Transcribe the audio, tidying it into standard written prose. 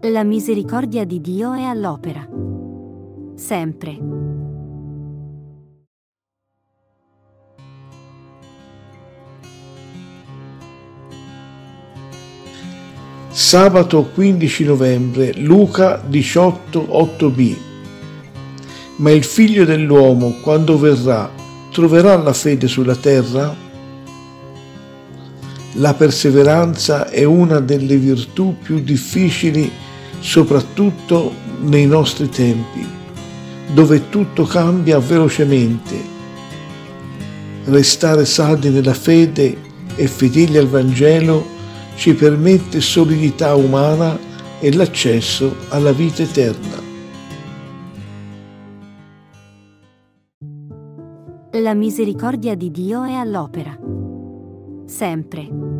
La misericordia di Dio è all'opera. Sempre. Sabato 15 novembre, Luca 18, 8b. Ma il figlio dell'uomo, quando verrà, troverà la fede sulla terra? La perseveranza è una delle virtù più difficili, soprattutto nei nostri tempi, dove tutto cambia velocemente. Restare saldi nella fede e fedeli al Vangelo ci permette solidità umana e l'accesso alla vita eterna. La misericordia di Dio è all'opera. Sempre.